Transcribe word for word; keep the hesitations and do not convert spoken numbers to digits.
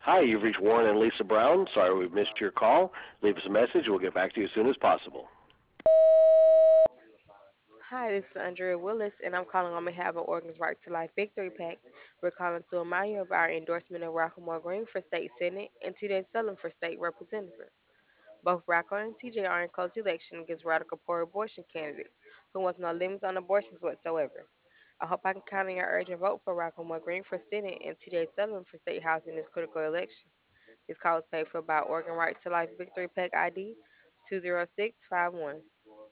Hi, you've reached Warren and Lisa Brown. Sorry we've missed your call. Leave us a message. We'll get back to you as soon as possible. Hi, this is Andrea Willis, and I'm calling on behalf of Organs Right to Life Victory PAC. We're calling to remind you of our endorsement of Rockamore Green for state senate and T J Sullivan for state representative. Both Rocco and T J are in close election against radical poor abortion candidates who want no limits on abortions whatsoever. I hope I can count on your urgent vote for Rockamore Green for senate and T J Sullivan for state house in this critical election. This call is paid for by Organ Right to Life Victory PAC I D two zero six five one.